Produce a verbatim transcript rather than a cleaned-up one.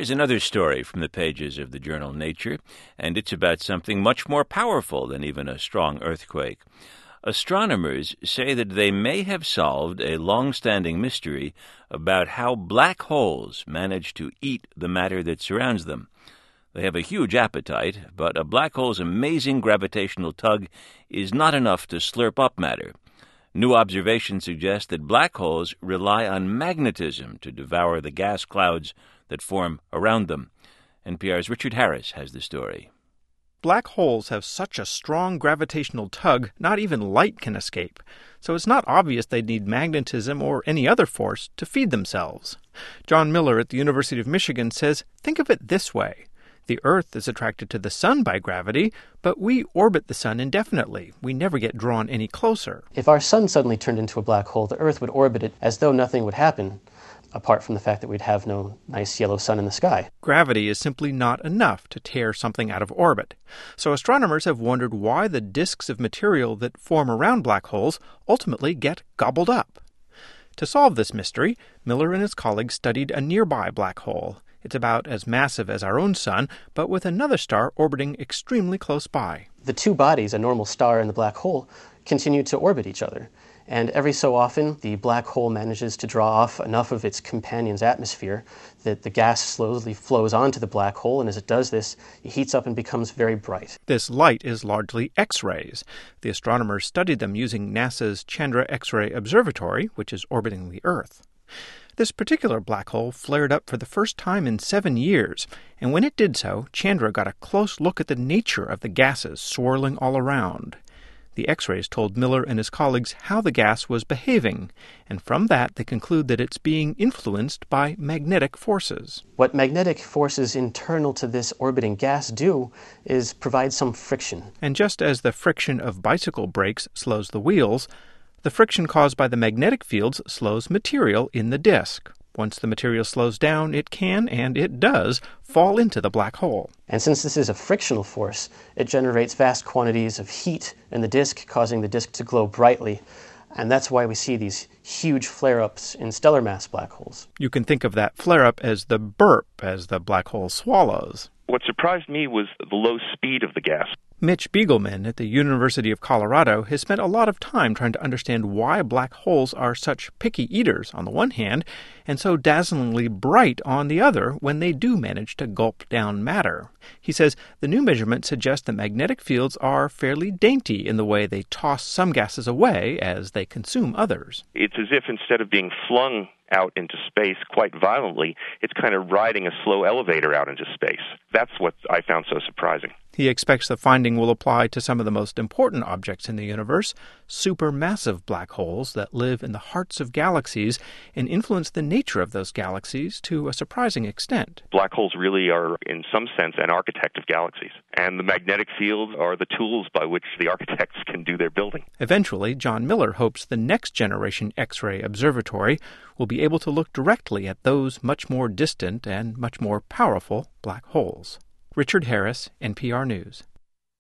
Here's another story from the pages of the journal Nature, and it's about something much more powerful than even a strong earthquake. Astronomers say that they may have solved a long-standing mystery about how black holes manage to eat the matter that surrounds them. They have a huge appetite, but a black hole's amazing gravitational tug is not enough to slurp up matter. New observations suggest that black holes rely on magnetism to devour the gas clouds that form around them. N P R's Richard Harris has the story. Black holes have such a strong gravitational tug, not even light can escape. So it's not obvious they'd need magnetism or any other force to feed themselves. John Miller at the University of Michigan says, think of it this way. The Earth is attracted to the Sun by gravity, but we orbit the Sun indefinitely. We never get drawn any closer. If our Sun suddenly turned into a black hole, the Earth would orbit it as though nothing would happen, apart from the fact that we'd have no nice yellow sun in the sky. Gravity is simply not enough to tear something out of orbit. So astronomers have wondered why the disks of material that form around black holes ultimately get gobbled up. To solve this mystery, Miller and his colleagues studied a nearby black hole. It's about as massive as our own sun, but with another star orbiting extremely close by. The two bodies, a normal star and the black hole, continue to orbit each other. And every so often, the black hole manages to draw off enough of its companion's atmosphere that the gas slowly flows onto the black hole, and as it does this, it heats up and becomes very bright. This light is largely X-rays. The astronomers studied them using NASA's Chandra X-ray Observatory, which is orbiting the Earth. This particular black hole flared up for the first time in seven years, and when it did so, Chandra got a close look at the nature of the gases swirling all around. The X-rays told Miller and his colleagues how the gas was behaving, and from that they conclude that it's being influenced by magnetic forces. What magnetic forces internal to this orbiting gas do is provide some friction. And just as the friction of bicycle brakes slows the wheels, the friction caused by the magnetic fields slows material in the disk. Once the material slows down, it can, and it does, fall into the black hole. And since this is a frictional force, it generates vast quantities of heat in the disk, causing the disk to glow brightly. And that's why we see these huge flare-ups in stellar mass black holes. You can think of that flare-up as the burp as the black hole swallows. What surprised me was the low speed of the gas. Mitch Begelman at the University of Colorado has spent a lot of time trying to understand why black holes are such picky eaters on the one hand, and so dazzlingly bright on the other when they do manage to gulp down matter. He says the new measurements suggest that magnetic fields are fairly dainty in the way they toss some gases away as they consume others. It's as if instead of being flung out into space quite violently, it's kind of riding a slow elevator out into space. That's what I found so surprising. He expects the finding will apply to some of the most important objects in the universe, supermassive black holes that live in the hearts of galaxies and influence the nature of those galaxies to a surprising extent. Black holes really are, in some sense, an architect of galaxies, and the magnetic fields are the tools by which the architects can do their building. Eventually, John Miller hopes the next generation X-ray observatory will be able to look directly at those much more distant and much more powerful black holes. Richard Harris, N P R News.